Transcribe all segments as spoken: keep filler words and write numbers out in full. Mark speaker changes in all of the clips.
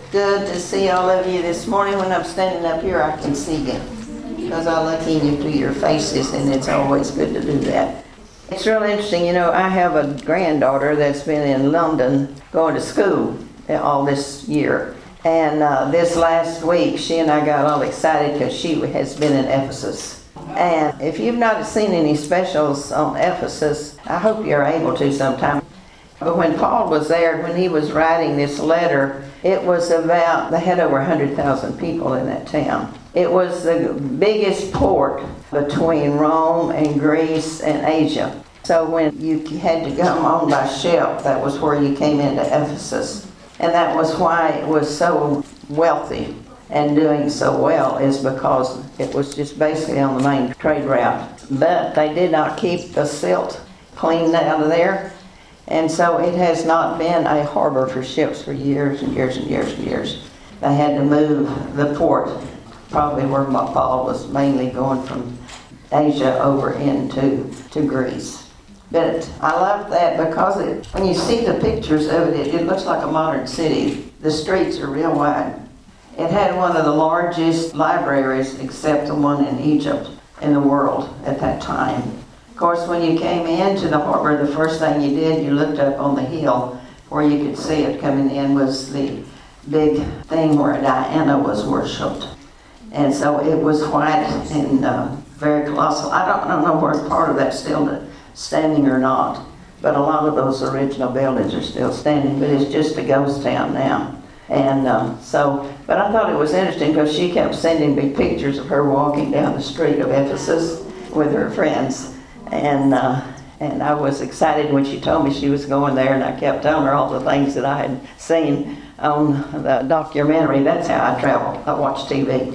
Speaker 1: Good to see all of you this morning. When I'm standing up here, I can see you because I look into your faces, and it's always good to do that. It's real interesting. You know, I have a granddaughter that's been in London going to school all this year. And uh, this last week, she and I got all excited because she has been in Ephesus. And if you've not seen any specials on Ephesus, I hope you're able to sometime. But when Paul was there, when he was writing this letter, it was about, they had over one hundred thousand people in that town. It was the biggest port between Rome and Greece and Asia. So when you had to come on by ship, that was where you came into Ephesus. And that was why it was so wealthy and doing so well, is because it was just basically on the main trade route. But they did not keep the silt cleaned out of there. And so it has not been a harbor for ships for years and years and years and years. They had to move the port, probably where Paul was mainly going from Asia over into to Greece. But I love that because it, when you see the pictures of it, it looks like a modern city. The streets are real wide. It had one of the largest libraries, except the one in Egypt, in the world at that time. Of course, when you came into the harbor, the first thing you did, you looked up on the hill where you could see it coming in was the big thing where Diana was worshipped. And so it was white and uh, very colossal. I don't, I don't know where part of that's still standing or not, but a lot of those original buildings are still standing, but it's just a ghost town now. And um, so, but I thought it was interesting because she kept sending me pictures of her walking down the street of Ephesus with her friends. And uh, and I was excited when she told me she was going there, and I kept telling her all the things that I had seen on the documentary. That's how I travel. I watch T V.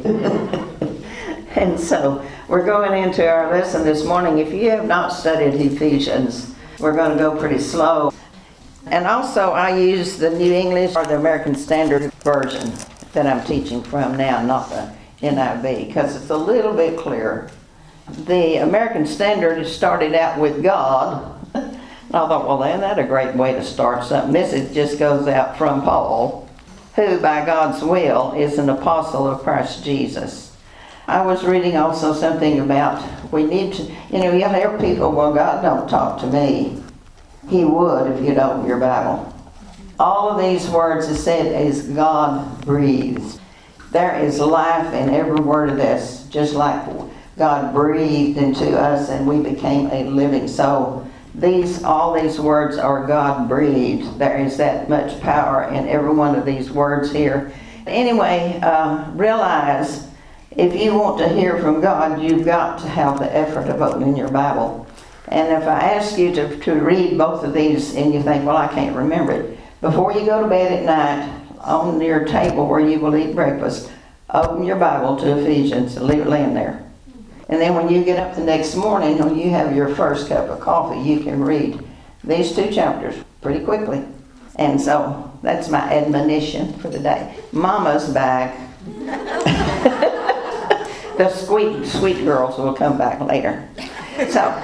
Speaker 1: And so we're going into our lesson this morning. If you have not studied Ephesians, we're going to go pretty slow. And also I use the New English or the American Standard Version that I'm teaching from now, not the N I V, because it's a little bit clearer. The American Standard started out with God. And I thought, well, then that's a great way to start something. This is, just goes out from Paul, who by God's will is an apostle of Christ Jesus. I was reading also something about we need to, you know, you'll hear people, well, God don't talk to me. He would if you'd open your Bible. All of these words is said is God breathed. There is life in every word of this, just like God breathed into us and we became a living soul. These, all these words are God breathed. There is that much power in every one of these words here. Anyway, uh, realize if you want to hear from God, you've got to have the effort of opening your Bible. And if I ask you to, to read both of these and you think, well, I can't remember it, before you go to bed at night, on your table where you will eat breakfast, open your Bible to Ephesians and leave it laying there. And then when you get up the next morning, when you have your first cup of coffee, you can read these two chapters pretty quickly. And so that's my admonition for the day. Mama's back. The sweet, sweet girls will come back later. So,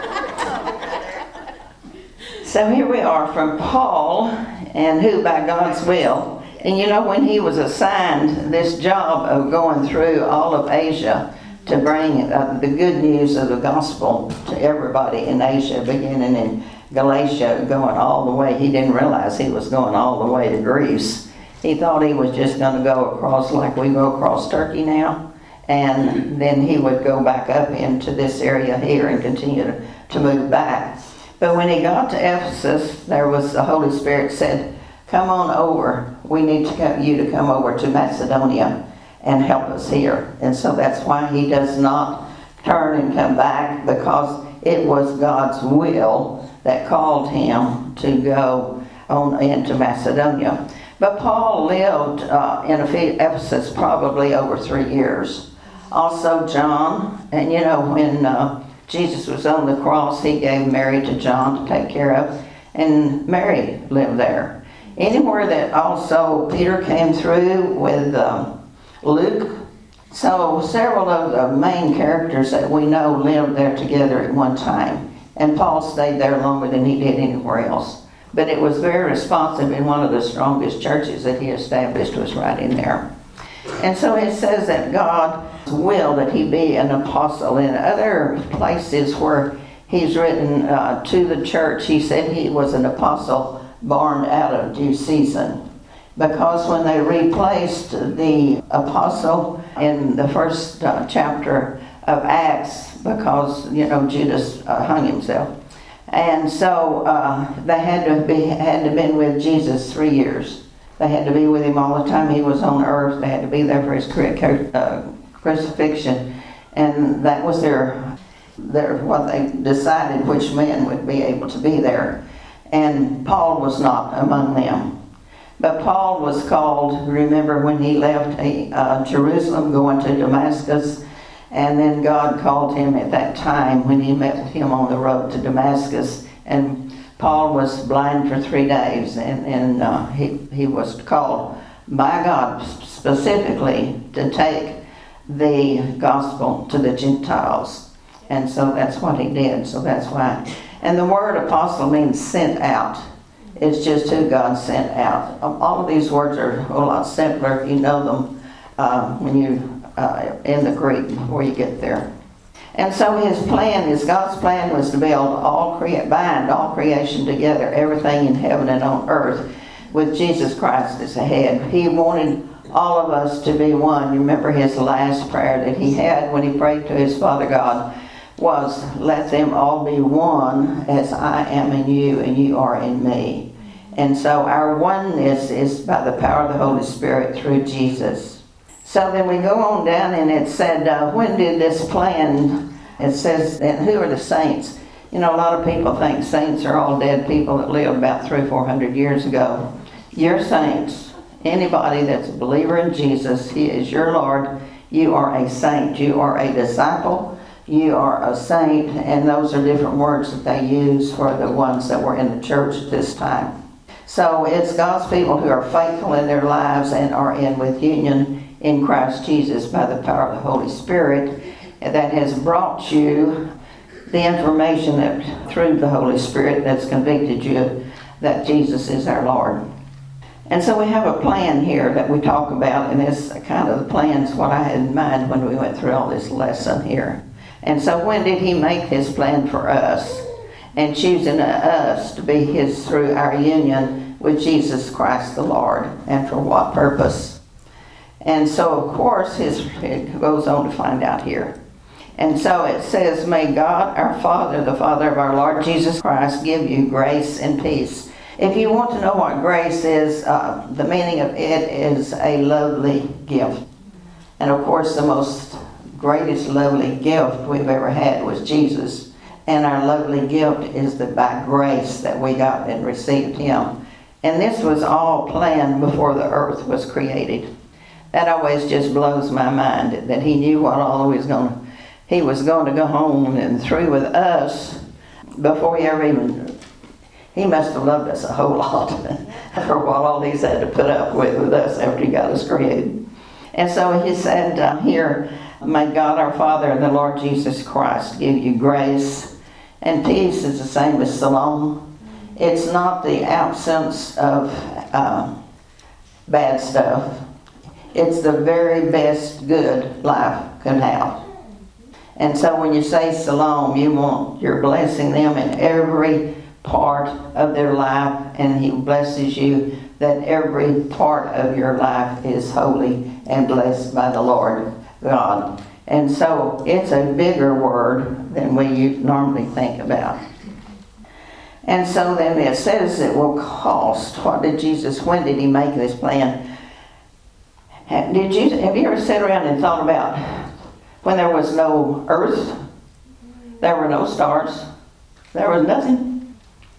Speaker 1: so here we are from Paul, and who by God's will. And you know, when he was assigned this job of going through all of Asia, to bring uh, the good news of the gospel to everybody in Asia, beginning in Galatia, going all the way. He didn't realize he was going all the way to Greece. He thought he was just going to go across like we go across Turkey now, and then he would go back up into this area here and continue to, to move back. But when he got to Ephesus, there was the Holy Spirit said, come on over. We need to come, you to come over to Macedonia and help us here. And so that's why he does not turn and come back, because it was God's will that called him to go on into Macedonia. But Paul lived uh, in Ephesus probably over three years. Also John, and you know, when uh, Jesus was on the cross, he gave Mary to John to take care of, and Mary lived there. Anywhere that also Peter came through with um, Luke. So several of the main characters that we know lived there together at one time. And Paul stayed there longer than he did anywhere else. But it was very responsive, and one of the strongest churches that he established was right in there. And so it says that God's will that he be an apostle. In other places where he's written uh, to the church, he said he was an apostle born out of due season. Because when they replaced the apostle in the first uh, chapter of Acts, because, you know, Judas uh, hung himself. And so uh, they had to be had to been with Jesus three years. They had to be with him all the time he was on earth. They had to be there for his uh, crucifixion. And that was their, their, what they decided which men would be able to be there. And Paul was not among them. But Paul was called, remember when he left uh, Jerusalem going to Damascus, and then God called him at that time when he met with him on the road to Damascus. And Paul was blind for three days, and, and uh, he, he was called by God specifically to take the gospel to the Gentiles. And so that's what he did, so that's why. And the word apostle means sent out. It's just who God sent out. All of these words are a whole lot simpler if you know them uh, when you uh, in the Greek before you get there. And so his plan is God's plan was to build all create bind all creation together, everything in heaven and on earth, with Jesus Christ as the head. He wanted all of us to be one. You remember his last prayer that he had when he prayed to his Father God was, let them all be one as I am in you and you are in me. And so our oneness is by the power of the Holy Spirit through Jesus. So then we go on down, and it said, uh, when did this plan, it says, and who are the saints? You know, a lot of people think saints are all dead people that lived about three, four hundred years ago. You're saints. Anybody that's a believer in Jesus, he is your Lord. You are a saint. You are a disciple. You are a saint, and those are different words that they use for the ones that were in the church at this time. So it's God's people who are faithful in their lives and are in with union in Christ Jesus by the power of the Holy Spirit that has brought you the information that through the Holy Spirit that's convicted you that Jesus is our Lord. And so we have a plan here that we talk about, and it's kind of the plan's what I had in mind when we went through all this lesson here. And so when did he make his plan for us? And choosing us to be his through our union with Jesus Christ the Lord. And for what purpose? And so of course his, it goes on to find out here. And so it says, may God our Father, the Father of our Lord Jesus Christ, give you grace and peace. If you want to know what grace is, uh, the meaning of it is a lovely gift. And of course the most greatest lovely gift we've ever had was Jesus. And our lovely gift is that by grace that we got and received him. And this was all planned before the earth was created. That always just blows my mind, that he knew what all he was going to, he was going to go home and through with us before he ever even, he must have loved us a whole lot for what all he's had to put up with with us after he got us created. And so he said uh, here, may God our Father and the Lord Jesus Christ give you grace. And peace is the same as shalom. It's not the absence of uh, bad stuff. It's the very best good life can have. And so when you say shalom, you want, you're blessing them in every part of their life, and he blesses you that every part of your life is holy and blessed by the Lord God. And so it's a bigger word than we normally think about. And so then it says it will cost. What did Jesus, when did he make this plan? Did you, have you ever sat around and thought about when there was no earth, there were no stars, there was nothing?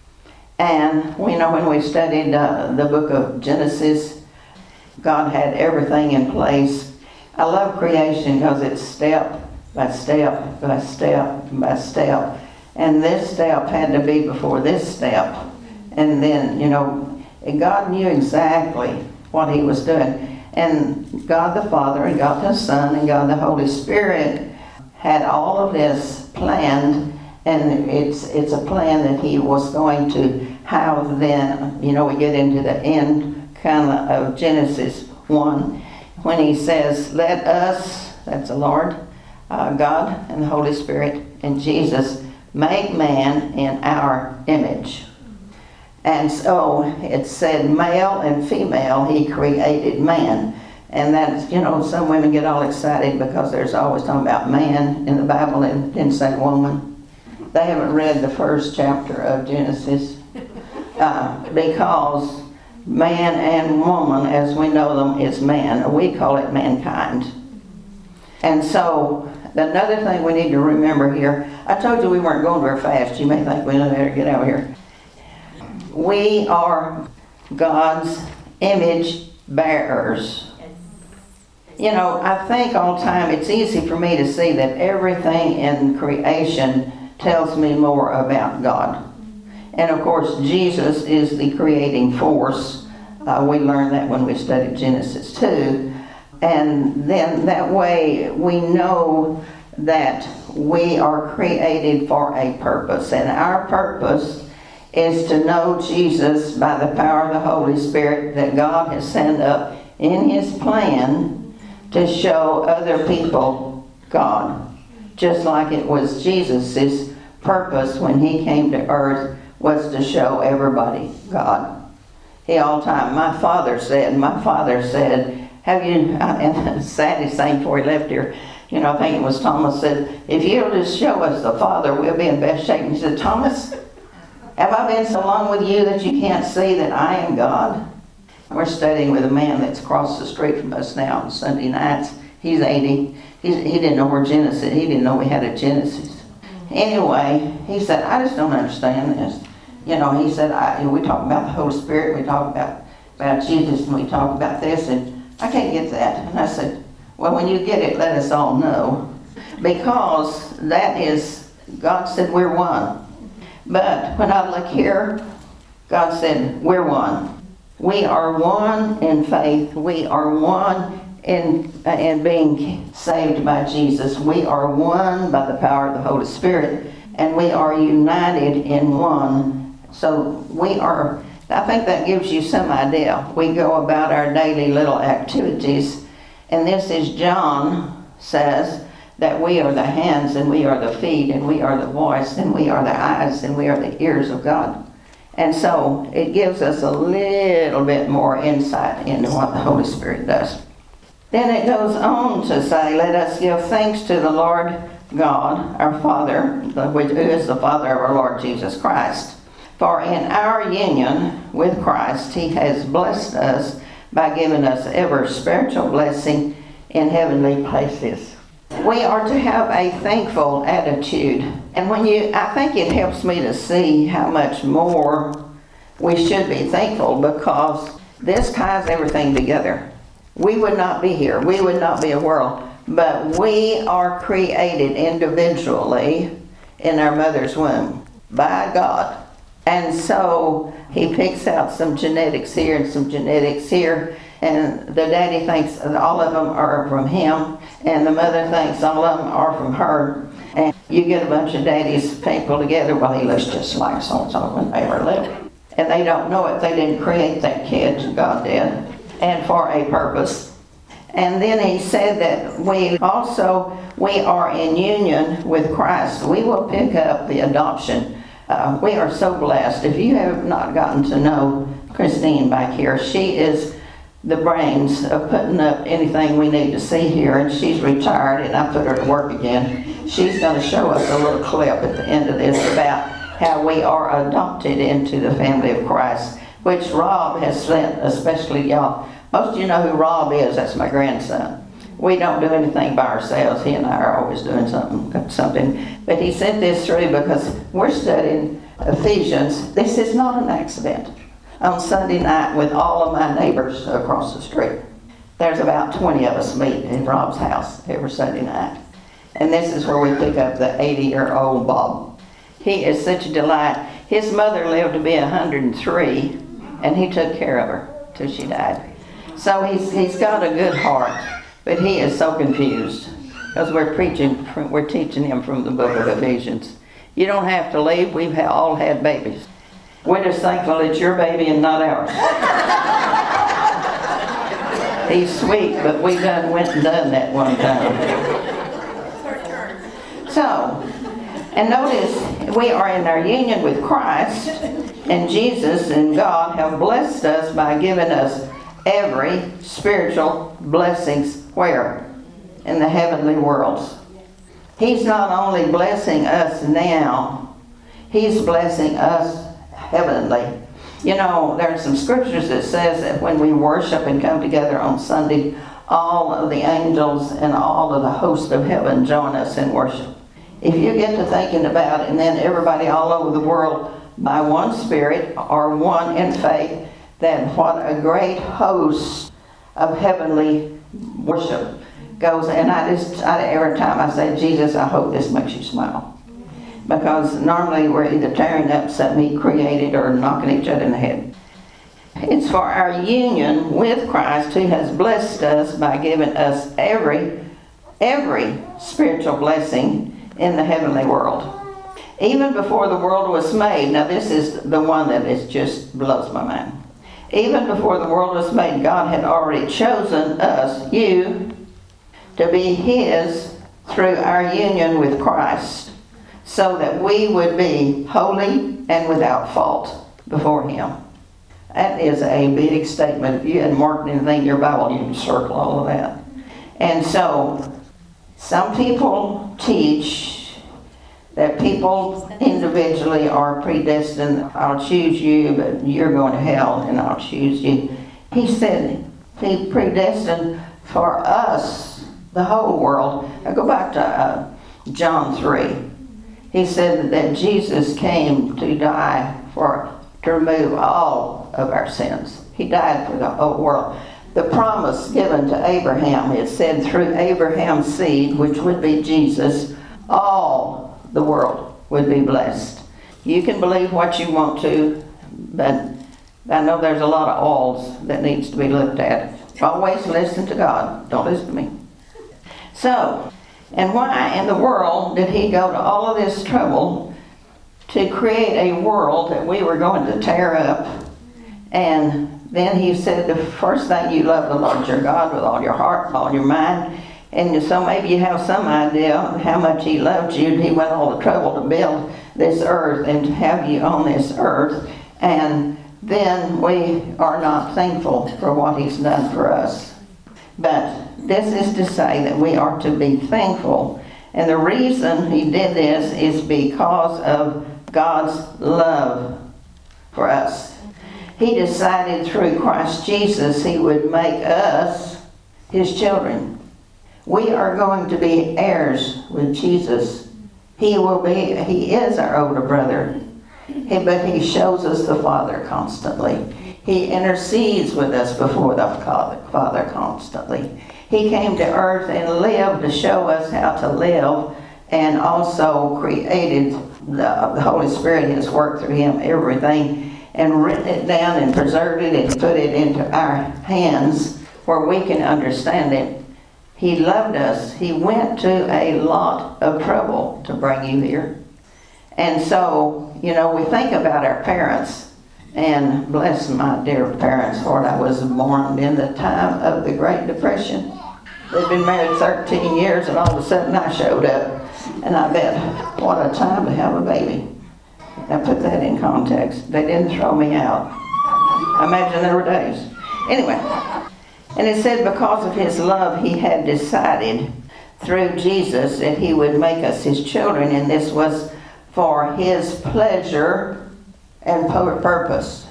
Speaker 1: And we know when we studied uh, the book of Genesis, God had everything in place. I love creation because it's step by step by step by step. And this step had to be before this step. And then, you know, God knew exactly what he was doing. And God the Father and God the Son and God the Holy Spirit had all of this planned. And it's it's a plan that he was going to how then, you know, we get into the end kind of of Genesis one, when he says, let us, that's the Lord, uh, God and the Holy Spirit and Jesus, make man in our image. And so it said male and female, he created man. And that's, you know, some women get all excited because there's always talking about man in the Bible and didn't say woman. They haven't read the first chapter of Genesis uh, because man and woman, as we know them, is man. We call it mankind. And so another thing we need to remember here, I told you we weren't going very fast. You may think we better get out of here. We are God's image bearers. You know, I think all the time it's easy for me to see that everything in creation tells me more about God. And of course, Jesus is the creating force. Uh, we learned that when we studied Genesis two. And then that way we know that we are created for a purpose. And our purpose is to know Jesus by the power of the Holy Spirit that God has sent up in His plan to show other people God. Just like it was Jesus' purpose when He came to earth was to show everybody God. He all the time, my father said, my father said, have you, and the saddest thing before he left here, you know, I think it was Thomas said, if you'll just show us the Father, we'll be in best shape. And he said, Thomas, have I been so long with you that you can't see that I am God? We're studying with a man that's across the street from us now on Sunday nights. He's eighty. He's, he didn't know where Genesis, he didn't know we had a Genesis. Anyway, he said, I just don't understand this. You know, he said, I, you know, we talk about the Holy Spirit, we talk about, about Jesus, and we talk about this, and I can't get that. And I said, well, when you get it, let us all know. Because that is, God said we're one. But when I look here, God said we're one. We are one in faith. We are one in, uh, in being saved by Jesus. We are one by the power of the Holy Spirit. And we are united in one. So we are, I think that gives you some idea. We go about our daily little activities. And this is John says that we are the hands and we are the feet and we are the voice and we are the eyes and we are the ears of God. And so it gives us a little bit more insight into what the Holy Spirit does. Then it goes on to say, let us give thanks to the Lord God, our Father, which is the Father of our Lord Jesus Christ. For in our union with Christ, He has blessed us by giving us every spiritual blessing in heavenly places. We are to have a thankful attitude. And when you, I think it helps me to see how much more we should be thankful, because this ties everything together. We would not be here. We would not be a world. But we are created individually in our mother's womb by God. And so He picks out some genetics here and some genetics here. And the daddy thinks all of them are from him, and the mother thinks all of them are from her. And you get a bunch of daddies people together, well, he looks just like so-and-so when they were little. And they don't know it. They didn't create that kid, God did, and for a purpose. And then he said that we also, we are in union with Christ. We will pick up the adoption. Uh, we are so blessed. If you have not gotten to know Christine back here, she is the brains of putting up anything we need to see here, and she's retired and I put her to work again. She's going to show us a little clip at the end of this about how we are adopted into the family of Christ, which Rob has sent, especially y'all. Most of you know who Rob is. That's my grandson. We don't do anything by ourselves. He and I are always doing something, something. But he sent this through because we're studying Ephesians. This is not an accident. On Sunday night with all of my neighbors across the street. There's about twenty of us meet in Rob's house every Sunday night. And this is where we pick up the eighty-year-old Bob. He is such a delight. His mother lived to be one hundred three, and he took care of her till she died. So he's he's got a good heart, but he is so confused because we're preaching, we're teaching him from the book of Ephesians. You don't have to leave. We've all had babies. We're just thankful it's your baby and not ours. He's sweet, but we done went and done that one time. So, and notice, we are in our union with Christ, and Jesus and God have blessed us by giving us every spiritual blessings where? In the heavenly worlds. He's not only blessing us now, He's blessing us heavenly. You know, there's some scriptures that says that when we worship and come together on Sunday, all of the angels and all of the host of heaven join us in worship. If you get to thinking about it, and then everybody all over the world by one Spirit or one in faith, then what a great host of heavenly worship goes. And I just, I, every time I say, Jesus, I hope this makes you smile. Because normally we're either tearing up something He created or knocking each other in the head. It's for our union with Christ, who has blessed us by giving us every, every spiritual blessing in the heavenly world. Even before the world was made, now this is the one that is just blows my mind. Even before the world was made, God had already chosen us, you, to be His through our union with Christ, so that we would be holy and without fault before Him. That is a big statement. If you hadn't marked anything in your Bible, you can circle all of that. And so, some people teach that people individually are predestined. I'll choose you, but you're going to hell, and I'll choose you. He said He predestined for us, the whole world. Now go back to uh, John three. He said that Jesus came to die for, to remove all of our sins. He died for the whole world. The promise given to Abraham, it said through Abraham's seed, which would be Jesus, all the world would be blessed. You can believe what you want to, but I know there's a lot of alls that needs to be looked at. Always listen to God. Don't listen to me. So, and why in the world did He go to all of this trouble to create a world that we were going to tear up? And then He said the first thing, you love the Lord your God with all your heart, all your mind. And so maybe you have some idea how much He loved you. He went all the trouble to build this earth and to have you on this earth. And then we are not thankful for what He's done for us. But this is to say that we are to be thankful. And the reason He did this is because of God's love for us. He decided through Christ Jesus He would make us His children. We are going to be heirs with Jesus. He will be, He is our older brother. He, but He shows us the Father constantly. He intercedes with us before the Father constantly. He came to earth and lived to show us how to live, and also created, the, the Holy Spirit has worked through Him everything, and written it down and preserved it and put it into our hands where we can understand it. He loved us. He went to a lot of trouble to bring you here. And so, you know, we think about our parents. And bless my dear parents, Lord, I was born in the time of the Great Depression. They'd been married thirteen years, and all of a sudden I showed up. And I bet, what a time to have a baby. Now put that in context. They didn't throw me out. I imagine there were days. Anyway, and it said because of His love, He had decided through Jesus that He would make us His children, and this was for His pleasure and purpose.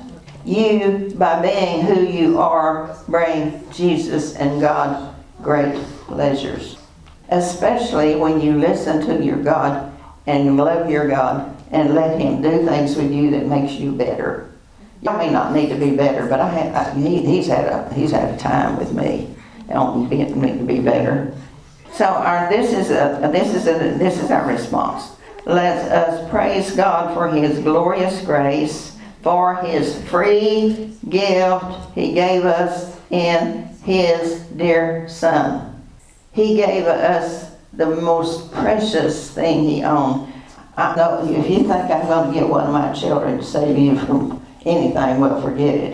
Speaker 1: You, by being who you are, bring Jesus and God great pleasures. Especially when you listen to your God and love your God and let Him do things with you that makes you better. You may not need to be better, but I, have, I he, he's had a he's had a time with me on getting me to be better. So our this is a this is a this is our response. Let us praise God for His glorious grace, for His free gift He gave us in His dear Son. He gave us the most precious thing He owned. I know if you think I'm going to get one of my children to save you from anything, well, forget it.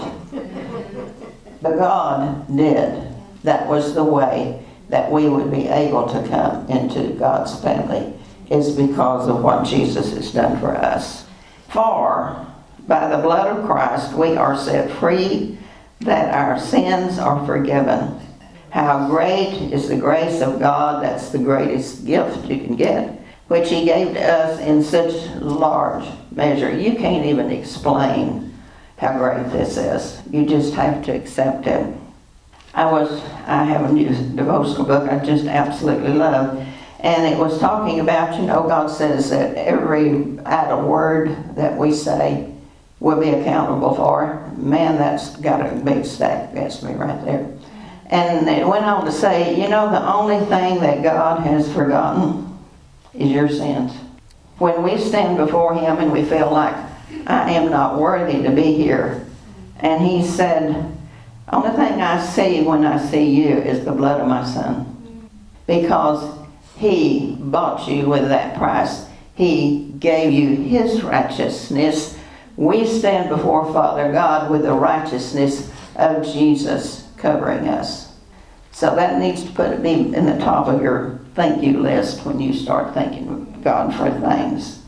Speaker 1: But God did. That was the way that we would be able to come into God's family, is because of what Jesus has done for us. For by the blood of Christ we are set free, that our sins are forgiven. How great is the grace of God. That's the greatest gift you can get, which He gave to us in such large measure. You can't even explain how great this is. You just have to accept it. I was, I have a new devotional book I just absolutely love, and it was talking about, you know, God says that every idle word that we say will be accountable for. Man, that's got a big stack against me right there. And it went on to say, you know, the only thing that God has forgotten is your sins. When we stand before Him and we feel like, I am not worthy to be here, and He said, only thing I see when I see you is the blood of my Son. Because He bought you with that price. He gave you His righteousness. We stand before Father God with the righteousness of Jesus covering us. So that needs to put be in the top of your thank you list when you start thanking God for things.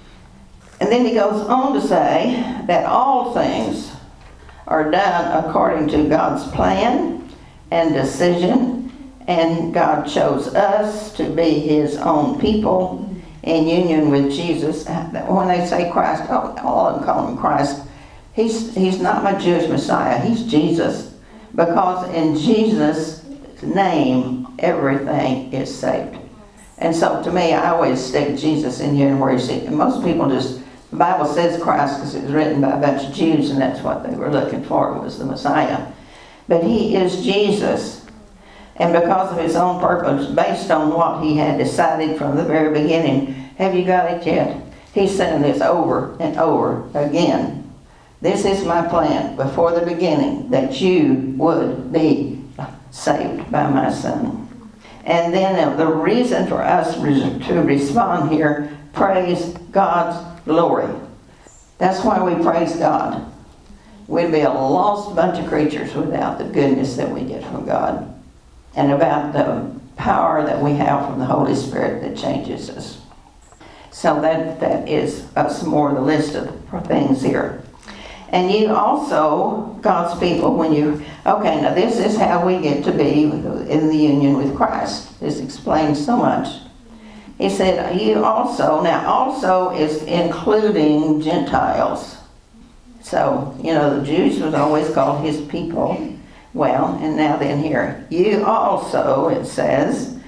Speaker 1: And then he goes on to say that all things are done according to God's plan and decision, and God chose us to be His own people in union with Jesus. When they say Christ, all of them call Him Christ. He's, he's not my Jewish Messiah, He's Jesus. Because in Jesus' name, everything is saved. And so to me, I always stick Jesus in here and where you see it. Most people just, the Bible says Christ because it was written by a bunch of Jews, and that's what they were looking for, was the Messiah. But He is Jesus. And because of His own purpose, based on what He had decided from the very beginning, have you got it yet? He's saying this over and over again. This is my plan before the beginning, that you would be saved by my Son. And then the reason for us to respond here, praise God's glory. That's why we praise God. We'd be a lost bunch of creatures without the goodness that we get from God, and about the power that we have from the Holy Spirit that changes us. So that, that is uh, some more of the list of things here. And you also, God's people, when you, okay, now this is how we get to be in the union with Christ. This explains so much. He said, you also, now also is including Gentiles. So, you know, the Jews was always called His people. Well, and now then here, you also, it says,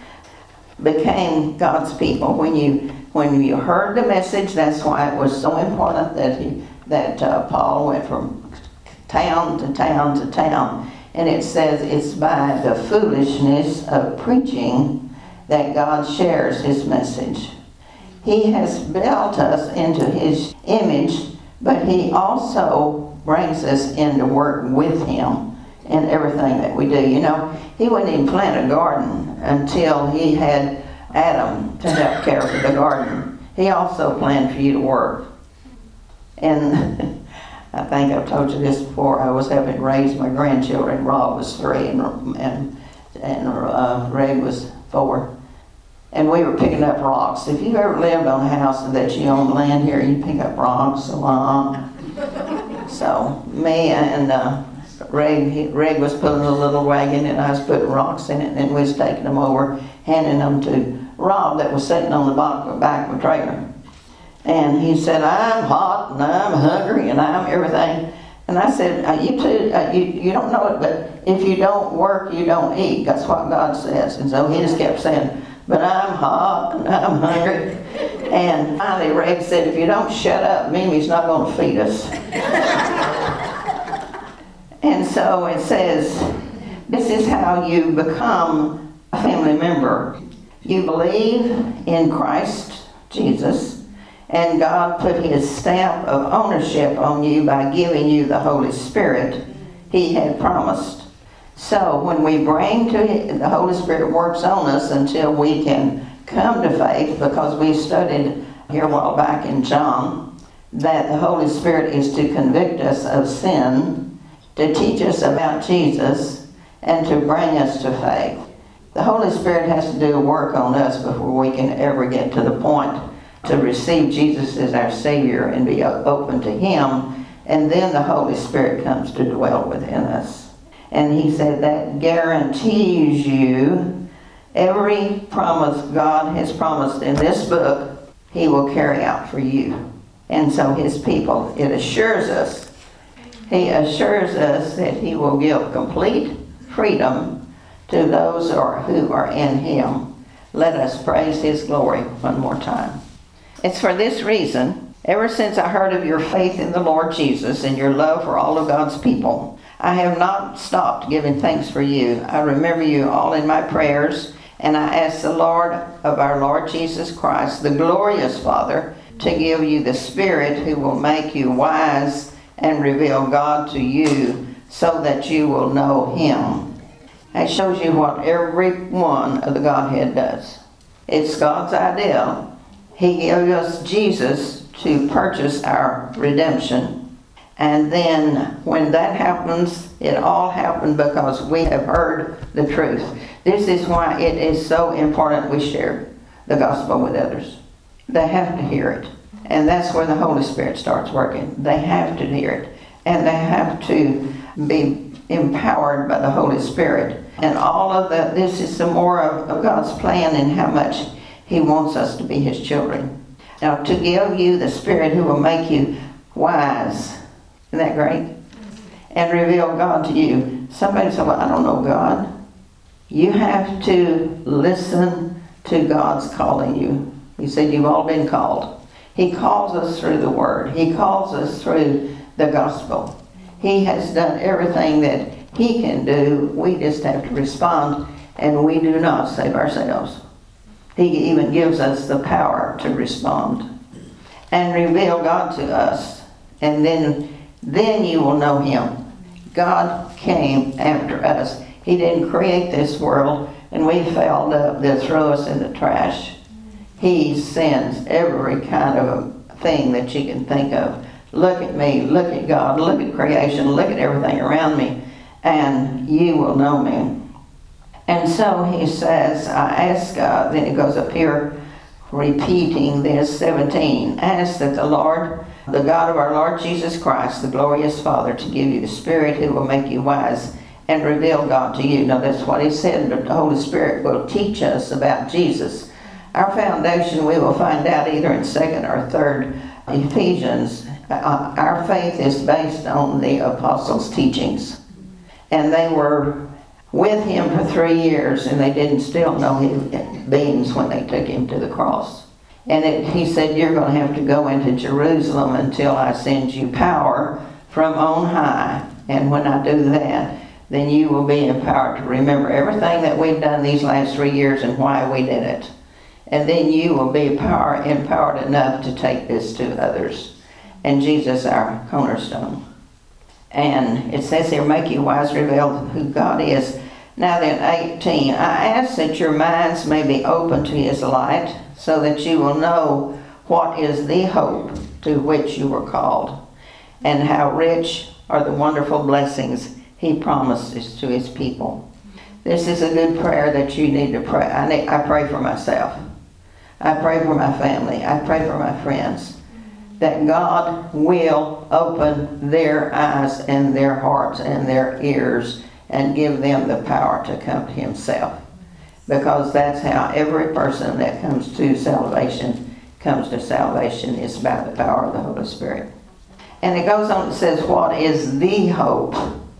Speaker 1: became God's people. When you when you heard the message, that's why it was so important that he that uh, Paul went from town to town to town. And it says it's by the foolishness of preaching that God shares His message. He has built us into His image, but He also brings us into work with Him in everything that we do. You know, He wouldn't even plant a garden until He had Adam to help care for the garden. He also planned for you to work. And I think I've told you this before. I was having raised my grandchildren. Rob was three and and, and uh, Ray was four. And we were picking up rocks. If you've ever lived on a house that you own land here, you pick up rocks a lot. So me and uh, Ray, Ray was pulling a little wagon, and I was putting rocks in it, and we was taking them over, handing them to Rob that was sitting on the back of a trailer. And he said, I'm hot, and I'm hungry, and I'm everything. And I said, uh, you two, uh, you, you don't know it, but if you don't work, you don't eat. That's what God says. And so he just kept saying, but I'm hot, and I'm hungry. And finally, Ray said, if you don't shut up, Mimi's not going to feed us. And so it says, this is how you become a family member. You believe in Christ Jesus, and God put His stamp of ownership on you by giving you the Holy Spirit He had promised. So when we bring to it, the Holy Spirit works on us until we can come to faith, because we studied here a while back in John, that the Holy Spirit is to convict us of sin, to teach us about Jesus, and to bring us to faith. The Holy Spirit has to do a work on us before we can ever get to the point to receive Jesus as our Savior and be open to Him, and then the Holy Spirit comes to dwell within us. And He said that guarantees you every promise God has promised in this book, He will carry out for you. And so His people, it assures us, He assures us that He will give complete freedom to those who are, who are in Him. Let us praise His glory one more time. It's for this reason, ever since I heard of your faith in the Lord Jesus and your love for all of God's people, I have not stopped giving thanks for you. I remember you all in my prayers, and I ask the Lord of our Lord Jesus Christ, the glorious Father, to give you the Spirit who will make you wise and reveal God to you so that you will know Him. It shows you what every one of the Godhead does. It's God's idea. He gave us Jesus to purchase our redemption. And then when that happens, it all happened because we have heard the truth. This is why it is so important we share the gospel with others. They have to hear it. And that's where the Holy Spirit starts working. They have to hear it. And they have to be empowered by the Holy Spirit. And all of that, this is some more of, of God's plan and how much He wants us to be His children. Now, to give you the Spirit who will make you wise. Isn't that great? And reveal God to you. Somebody said, well, I don't know God. You have to listen to God's calling you. He said, you've all been called. He calls us through the Word. He calls us through the gospel. He has done everything that He can do. We just have to respond, and we do not save ourselves. He even gives us the power to respond and reveal God to us. And then, then you will know Him. God came after us. He didn't create this world and we failed up to throw us in the trash. He sends every kind of a thing that you can think of. Look at me, look at God, look at creation, look at everything around me, and you will know me. And so he says, I ask God, then it goes up here, repeating this, seventeen, ask that the Lord, the God of our Lord Jesus Christ, the glorious Father, to give you the Spirit who will make you wise and reveal God to you. Now that's what he said, the Holy Spirit will teach us about Jesus. Our foundation, we will find out either in second or third Ephesians. Uh, our faith is based on the apostles' teachings. And they were with him for three years, and they didn't still know his beings when they took him to the cross. And it, he said, you're going to have to go into Jerusalem until I send you power from on high. And when I do that, then you will be empowered to remember everything that we've done these last three years and why we did it. And then you will be power, empowered enough to take this to others. And Jesus, our cornerstone. And it says here, make you wise, reveal who God is. Now then, eighteen, I ask that your minds may be open to his light, so that you will know what is the hope to which you were called, and how rich are the wonderful blessings he promises to his people. This is a good prayer that you need to pray. I, need, I pray for myself. I pray for my family. I pray for my friends. That God will open their eyes and their hearts and their ears and give them the power to come to himself. Because that's how every person that comes to salvation comes to salvation, is by the power of the Holy Spirit. And it goes on, it says, what is the hope?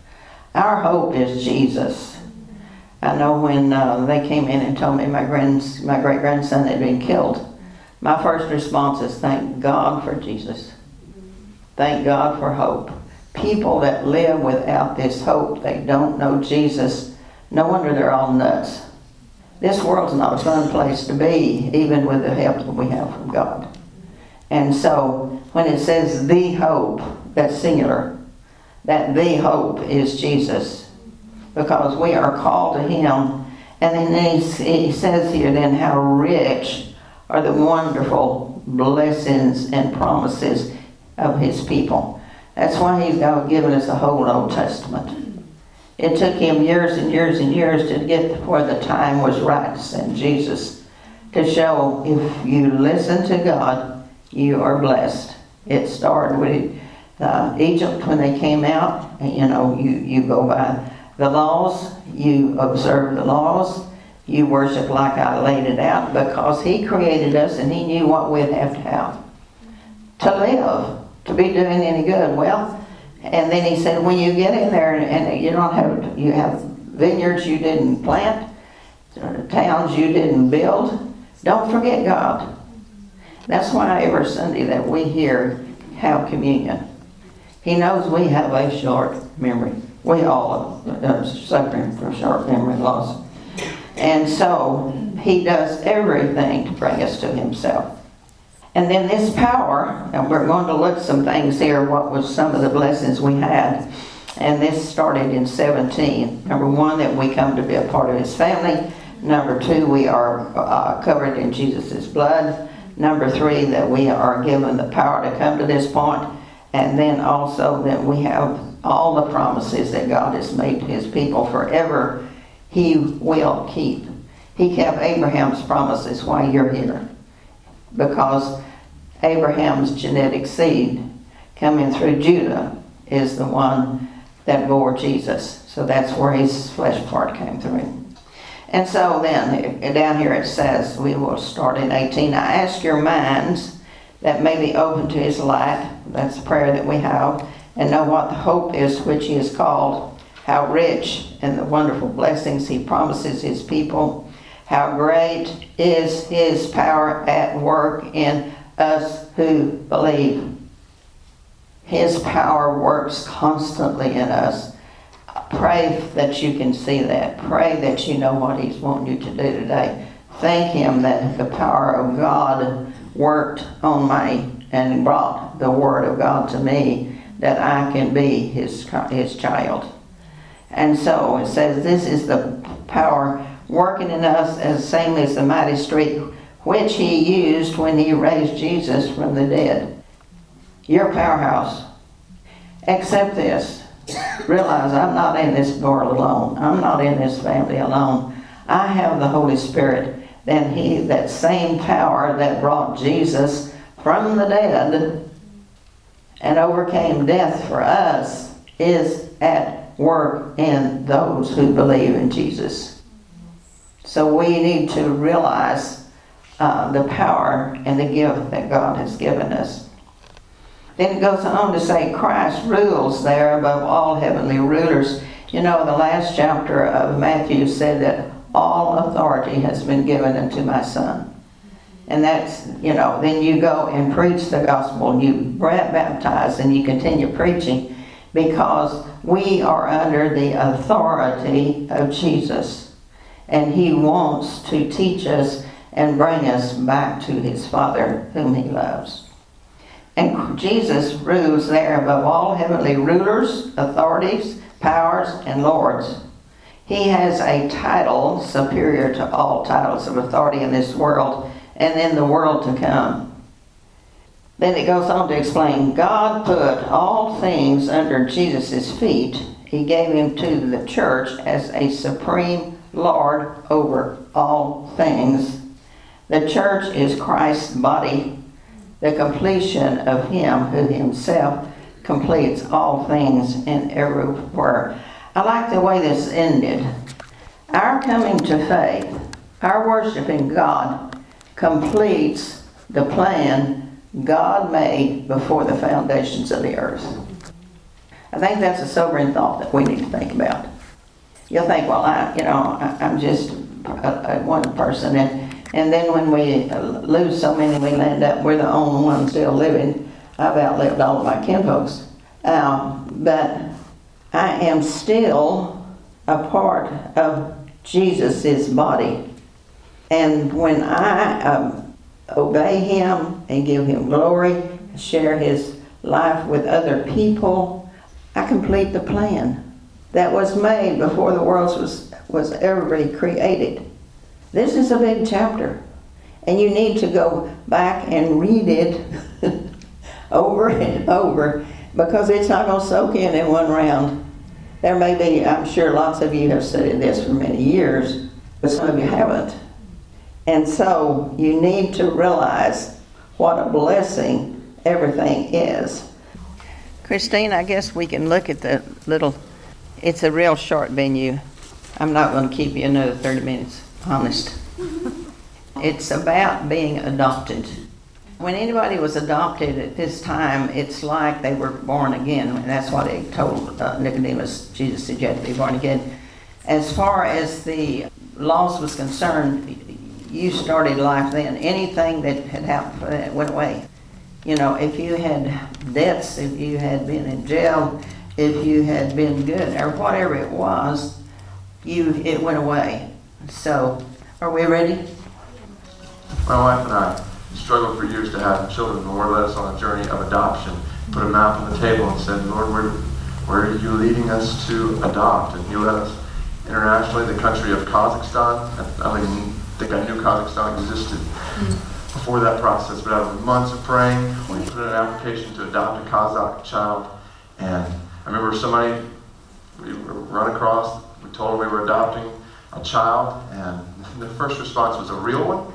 Speaker 1: Our hope is Jesus. I know when uh, they came in and told me my, grands, my great-grandson had been killed, my first response is, thank God for Jesus. Thank God for hope. People that live without this hope, they don't know Jesus, no wonder they're all nuts. This world's not a fun place to be, even with the help that we have from God. And so, when it says the hope, that's singular, that the hope is Jesus. Because we are called to him. And then he, he says here then how rich are the wonderful blessings and promises of his people. That's why he's given us the whole Old Testament. It took him years and years and years to get where the time was right to send Jesus, to show if you listen to God, you are blessed. It started with uh, Egypt when they came out. You know, you, you go by the laws, you observe the laws, you worship like I laid it out, because he created us and he knew what we'd have to have to live, to be doing any good. Well, and then he said, when you get in there and, and you don't have, you have vineyards you didn't plant, towns you didn't build, don't forget God. That's why every Sunday that we here have communion. He knows we have a short memory. We all are suffering from short memory loss. And so he does everything to bring us to himself. And then this power, and we're going to look at some things here, what was some of the blessings we had. And this started in seventeen. Number one, that we come to be a part of his family. Number two, we are uh, covered in Jesus' blood. Number three, that we are given the power to come to this point. And then also that we have all the promises that God has made to his people forever, he will keep. He kept Abraham's promises while you're here, because Abraham's genetic seed coming through Judah is the one that bore Jesus. So that's where his flesh part came through. And so then, down here it says, we will start in eighteen, I ask your minds that may be open to his light. That's the prayer that we have. And know what the hope is which he is called, how rich and the wonderful blessings he promises his people, how great is his power at work in us who believe. His power works constantly in us. Pray that you can see that. Pray that you know what he's wanting you to do today. Thank him that the power of God worked on me and brought the word of God to me, that I can be his, his child. And so it says, this is the power working in us, as same as the mighty strength which he used when he raised Jesus from the dead. Your powerhouse. Accept this. Realize I'm not in this world alone. I'm not in this family alone. I have the Holy Spirit. Then he, that same power that brought Jesus from the dead and overcame death for us is at work in those who believe in Jesus. So we need to realize uh, the power and the gift that God has given us. Then it goes on to say Christ rules there above all heavenly rulers. You know, the last chapter of Matthew said that all authority has been given unto my Son. And that's, you know, then you go and preach the gospel, you baptize and you continue preaching, because we are under the authority of Jesus. And he wants to teach us and bring us back to his Father whom he loves. And Jesus rules there above all heavenly rulers, authorities, powers, and lords. He has a title superior to all titles of authority in this world and in the world to come. Then it goes on to explain, God put all things under Jesus' feet. He gave him to the church as a supreme Lord over all things. The church is Christ's body, the completion of him who himself completes all things and everywhere. I like the way this ended. Our coming to faith, our worshiping God, completes the plan God made before the foundations of the earth. I think that's a sobering thought that we need to think about. You'll think, well, I, you know, I, I'm just a, a one person, and and then when we lose so many, we end up we're the only ones still living. I've outlived all of my kinfolks, um, but I am still a part of Jesus' body. And when I um, obey him and give him glory, share his life with other people, I complete the plan that was made before the world was, was ever created. This is a big chapter. And you need to go back and read it over and over, because it's not going to soak in in one round. There may be, I'm sure lots of you have studied this for many years, but some of you haven't. And so you need to realize what a blessing everything is. Christine, I guess we can look at the little, it's a real short venue. I'm not going to keep you another thirty minutes, honest. It's about being adopted. When anybody was adopted at this time, it's like they were born again. And that's what he told uh, Nicodemus. Jesus said you had to be born again. As far as the loss was concerned, you started life then. Anything that had happened for that went away. You know, if you had debts, if you had been in jail, if you had been good, or whatever it was, you it went away. So, are we ready?
Speaker 2: My wife and I struggled for years to have children. The Lord led us on a journey of adoption. Put a map on the table and said, Lord, where, where are you leading us to adopt? And He led us internationally, the country of Kazakhstan. I don't even think I knew Kazakhstan existed mm-hmm. before that process, but after months of praying, we put in an application to adopt a Kazakh child. And I remember somebody, we run across, we told her we were adopting a child, and the first response was, a real one?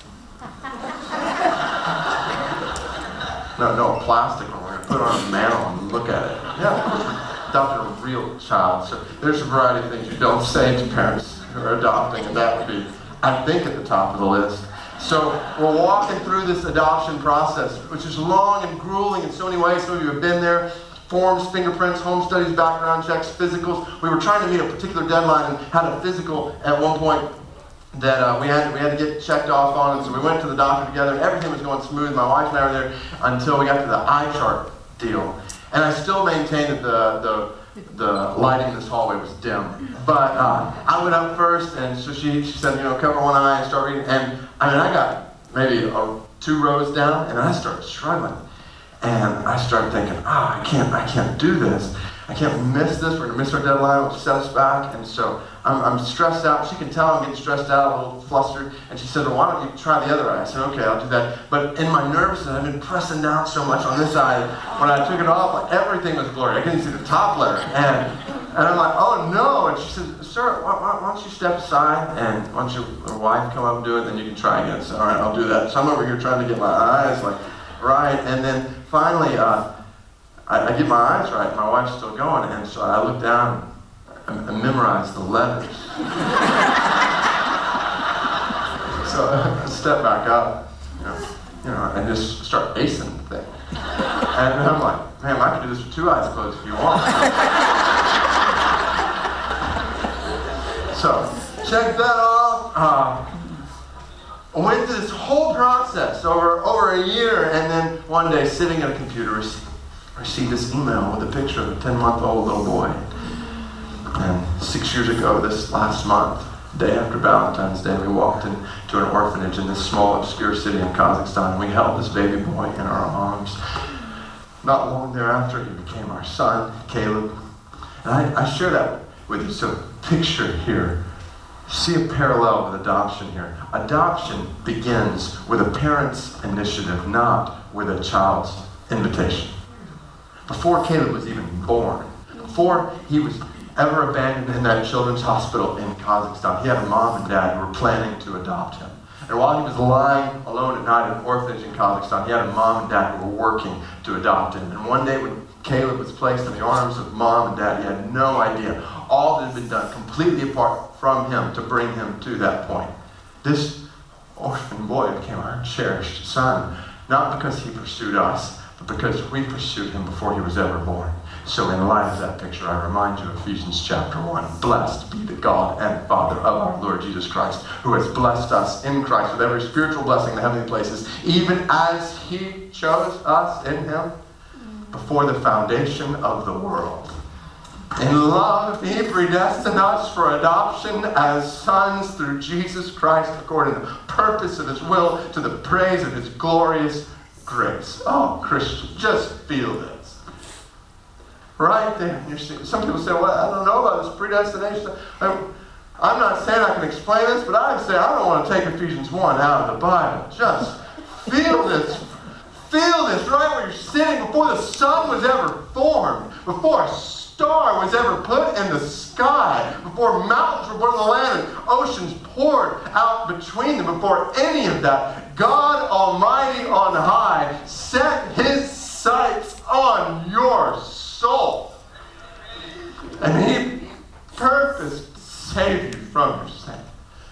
Speaker 2: No, no, a plastic one. We're going to put it on a mantle and look at it. Yeah, of course, we're adopting a real child. So there's a variety of things you don't say to parents who are adopting, and that would be, I think, at the top of the list. So we're walking through this adoption process, which is long and grueling in so many ways. Some of you have been there. Forms, fingerprints, home studies, background checks, physicals. We were trying to meet a particular deadline and had a physical at one point that uh, we had we had to get checked off on, and so we went to the doctor together, and everything was going smooth. My wife and I were there until we got to the eye chart deal, and I still maintain that the the, the lighting in this hallway was dim. But uh, I went up first, and so she she said, you know, cover one eye and start reading. And I mean, I got maybe a, two rows down, and I started struggling, and I started thinking, ah, oh, I can't I can't do this. I can't miss this. We're gonna miss our deadline. It'll set us back, and so. I'm, I'm stressed out. She can tell I'm getting stressed out, a little flustered. And she said, well, why don't you try the other eye? I said, okay, I'll do that. But in my nervousness, I've been pressing down so much on this eye. When I took it off, like everything was blurry. I couldn't see the top letter. And, and I'm like, oh no. And she said, sir, why, why, why don't you step aside and why don't your wife come up and do it, then you can try again. So, all right, I'll do that. So I'm over here trying to get my eyes like right. And then finally, uh, I, I get my eyes right. My wife's still going. And so I look down and memorize the letters. So I step back up, you know, you know, and just start acing the thing. And I'm like, man, I can do this with two eyes closed if you want. So check that off. Uh, I went through this whole process over over a year, and then one day, sitting at a computer, I received this email with a picture of a ten-month-old little boy. And six years ago, this last month, day after Valentine's Day, we walked into an orphanage in this small, obscure city in Kazakhstan, and we held this baby boy in our arms. Not long thereafter, he became our son, Caleb. And I, I share that with you. So picture here, see a parallel with adoption here. Adoption begins with a parent's initiative, not with a child's invitation. Before Caleb was even born, before he was ever abandoned in that children's hospital in Kazakhstan, he had a mom and dad who were planning to adopt him. And while he was lying alone at night in an orphanage in Kazakhstan, he had a mom and dad who were working to adopt him. And one day when Caleb was placed in the arms of mom and dad, he had no idea all that had been done completely apart from him to bring him to that point. This orphan boy became our cherished son, not because he pursued us, but because we pursued him before he was ever born. So in light of that picture, I remind you of Ephesians chapter one. Blessed be the God and Father of our Lord Jesus Christ, who has blessed us in Christ with every spiritual blessing in the heavenly places, even as he chose us in him before the foundation of the world. In love, he predestined us for adoption as sons through Jesus Christ, according to the purpose of his will, to the praise of his glorious grace. Oh, Christian, just feel this. Right there. You're seeing, some people say, well, I don't know about this predestination. I, I'm not saying I can explain this, but I would say I don't want to take Ephesians one out of the Bible. Just feel this. Feel this right where you're sitting before the sun was ever formed, before a star was ever put in the sky, before mountains were put on the land and oceans poured out between them, before any of that, God Almighty on high set His sights on your soul. And He purposed to save you from your sin.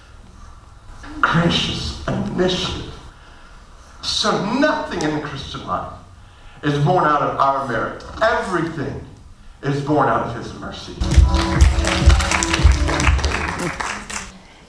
Speaker 2: Gracious initiative. So nothing in the Christian life is born out of our merit. Everything is born out of His mercy.